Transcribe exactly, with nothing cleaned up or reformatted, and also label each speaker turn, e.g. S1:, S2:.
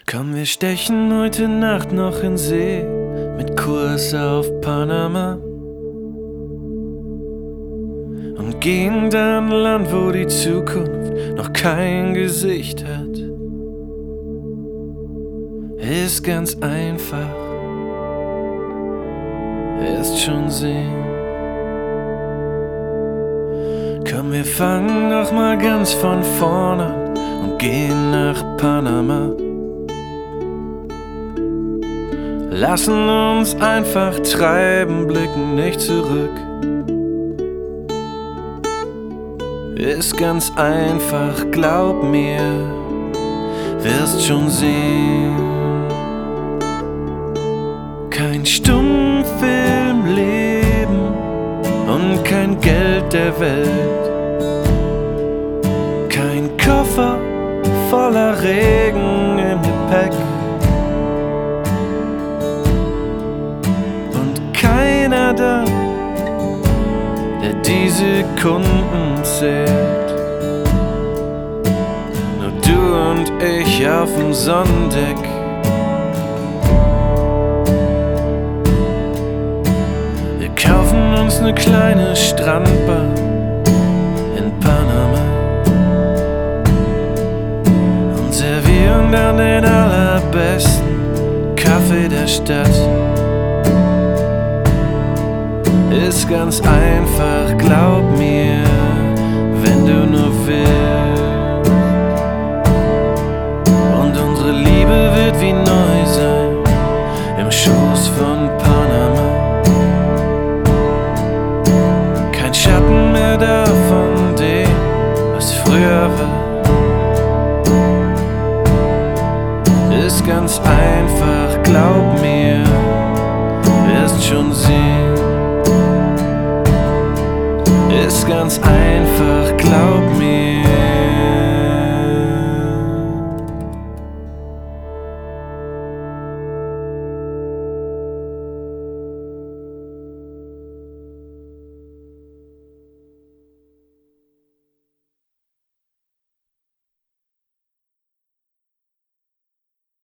S1: Komm, wir stechen heute Nacht noch in See mit Kurs auf Panama und gehen dann Land, wo die Zukunft noch kein Gesicht hat. Ist ganz einfach, wirst schon sehen. Komm, wir fangen noch mal ganz von vorn an und gehen nach Panama. Lassen uns einfach treiben, blicken nicht zurück. Ist ganz einfach, glaub mir, wirst schon sehen. Kein Stummfilmleben und kein Geld der Welt. Kein Koffer voller Regen im Gepäck. Keiner da, der die Sekunden zählt. Nur du und ich auf dem Sonnendeck. Wir kaufen uns ne kleine Strandbar in Panama und servieren dann den allerbesten Kaffee der Stadt. Ist ganz einfach, glaub mir, wenn du nur willst. Und unsere Liebe wird wie neu sein, im Schoß von Panama. Kein Schatten mehr da von dem, was früher war. Ist ganz einfach, glaub mir, wirst schon sehen. Ist ganz einfach, glaub mir.